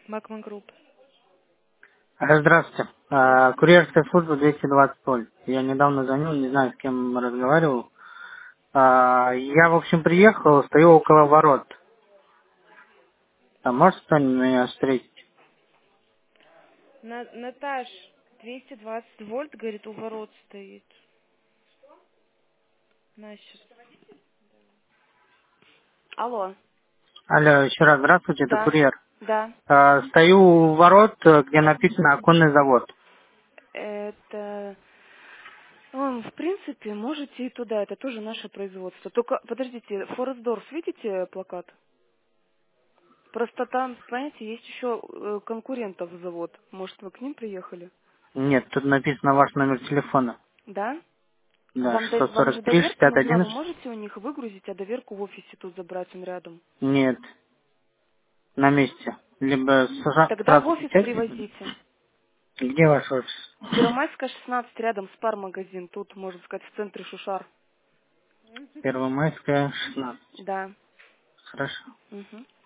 Макман Групп. Здравствуйте. Курьерская служба 220. Я недавно звонил, не знаю, с кем разговаривал. Я, в общем, приехал, стою около ворот. Может кто-нибудь меня встретить? Наташ, 220 вольт, говорит, у ворот стоит. Настя. Алло. Алло, еще раз здравствуйте, это Да, курьер. да. Стою у ворот, где написано «Оконный завод». Это... в принципе, можете и туда, это тоже наше производство. Только, подождите, Форестдорф, видите плакат? Просто там, понимаете, есть еще конкурентов завод. Может, вы к ним приехали? Нет, тут написано ваш номер телефона. Да? Да, Вам же 643 доверка нужна, 61. вы можете у них выгрузить, а доверку в офисе тут забрать, он рядом. Нет, на месте. Либо Тогда в сразу офис печать. привозите. Где ваш офис? Первомайская, 16, рядом спар-магазин. Тут, можно сказать, в центре Шушар. Первомайская, 16. Да. Хорошо. Мгм.